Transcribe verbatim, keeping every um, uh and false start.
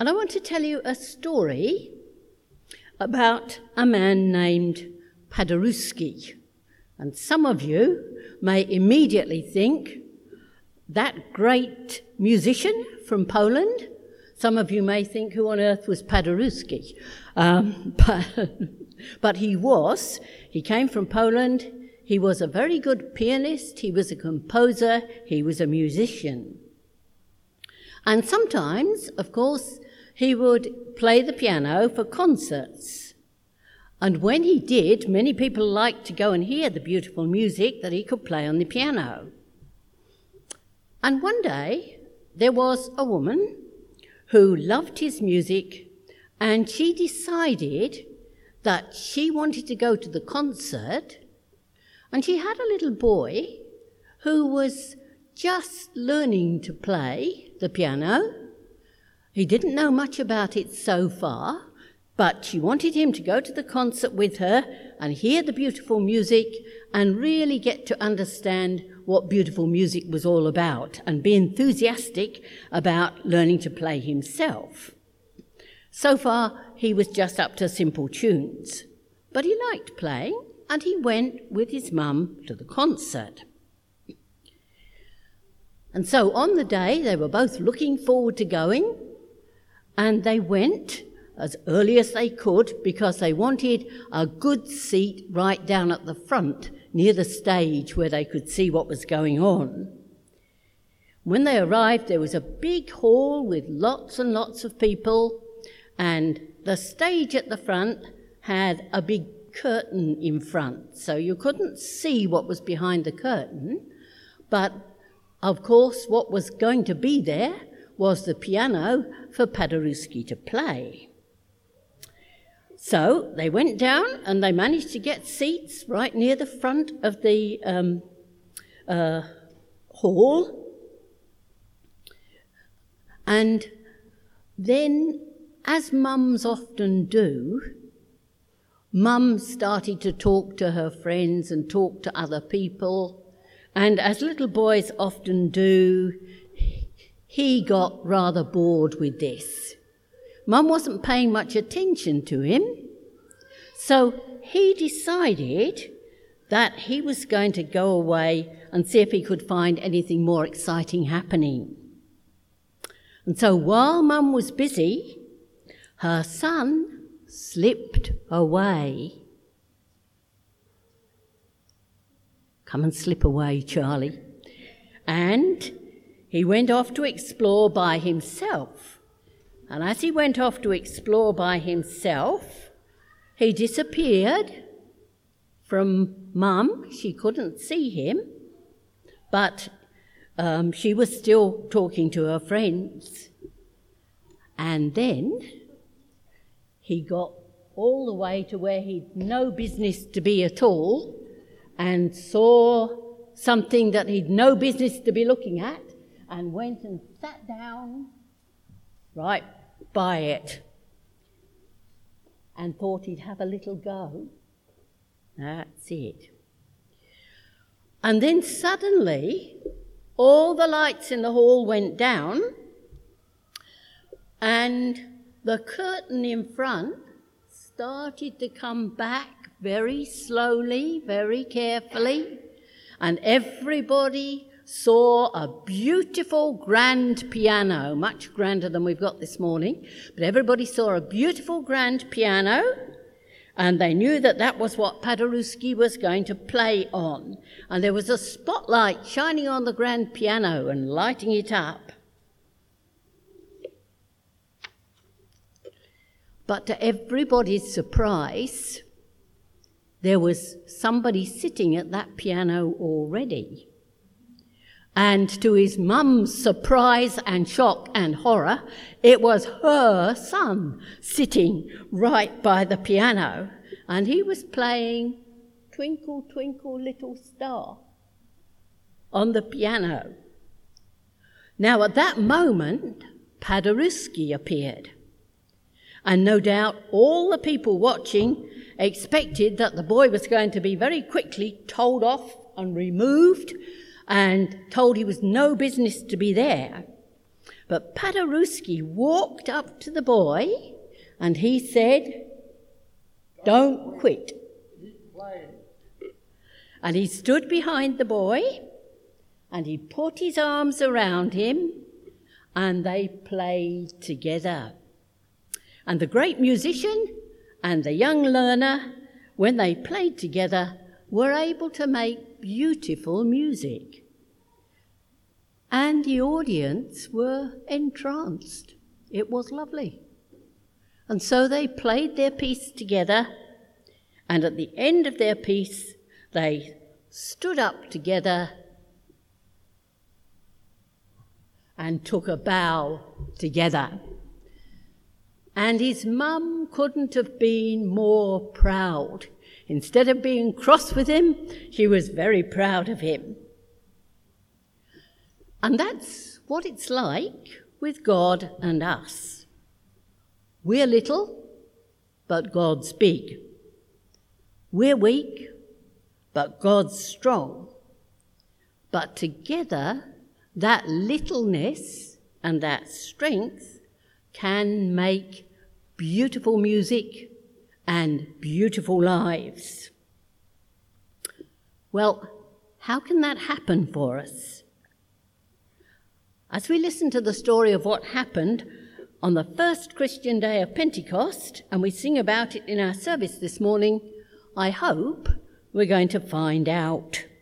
And I want to tell you a story about a man named Paderewski. And some of you may immediately think, that great musician from Poland. Some of you may think, who on earth was Paderewski? Um, but, but he was. He came from Poland. He was a very good pianist. He was a composer. He was a musician. And sometimes, of course, he would play the piano for concerts. And when he did, many people liked to go and hear the beautiful music that he could play on the piano. And one day, there was a woman who loved his music, and she decided that she wanted to go to the concert, and she had a little boy who was just learning to play the piano. He didn't know much about it so far, but she wanted him to go to the concert with her and hear the beautiful music and really get to understand what beautiful music was all about and be enthusiastic about learning to play himself. So far, he was just up to simple tunes, but he liked playing, and he went with his mum to the concert. And so on the day, they were both looking forward to going, and they went as early as they could because they wanted a good seat right down at the front near the stage where they could see what was going on. When they arrived, there was a big hall with lots and lots of people, and the stage at the front had a big curtain in front, so you couldn't see what was behind the curtain, but of course what was going to be there was the piano for Paderewski to play. So they went down and they managed to get seats right near the front of the um, uh, hall. And then, as mums often do, Mum started to talk to her friends and talk to other people. And as little boys often do, he got rather bored with this. Mum wasn't paying much attention to him, so he decided that he was going to go away and see if he could find anything more exciting happening. And so while Mum was busy, her son slipped away. Come and slip away, Charlie. And he went off to explore by himself. And as he went off to explore by himself, he disappeared from Mum. She couldn't see him, but um, she was still talking to her friends. And then he got all the way to where he'd no business to be at all and saw something that he'd no business to be looking at and went and sat down right by it and thought he'd have a little go. That's it. And then suddenly all the lights in the hall went down and the curtain in front started to come back very slowly, very carefully, and everybody saw a beautiful grand piano, much grander than we've got this morning, but everybody saw a beautiful grand piano, and they knew that that was what Paderewski was going to play on. And there was a spotlight shining on the grand piano and lighting it up. But to everybody's surprise, there was somebody sitting at that piano already. And to his mum's surprise and shock and horror, it was her son sitting right by the piano. And he was playing Twinkle, Twinkle, Little Star on the piano. Now at that moment, Paderewski appeared. And no doubt all the people watching expected that the boy was going to be very quickly told off and removed and told he was no business to be there. But Paderewski walked up to the boy and he said, "Don't quit." And he stood behind the boy and he put his arms around him and they played together. And the great musician and the young learner, when they played together, were able to make beautiful music. And the audience were entranced. It was lovely. And so they played their piece together, and at the end of their piece, they stood up together and took a bow together. And his mum couldn't have been more proud. Instead of being cross with him, she was very proud of him. And that's what it's like with God and us. We're little, but God's big. We're weak, but God's strong. But together, that littleness and that strength can make beautiful music and beautiful lives. Well, how can that happen for us? As we listen to the story of what happened on the first Christian day of Pentecost, and we sing about it in our service this morning, I hope we're going to find out.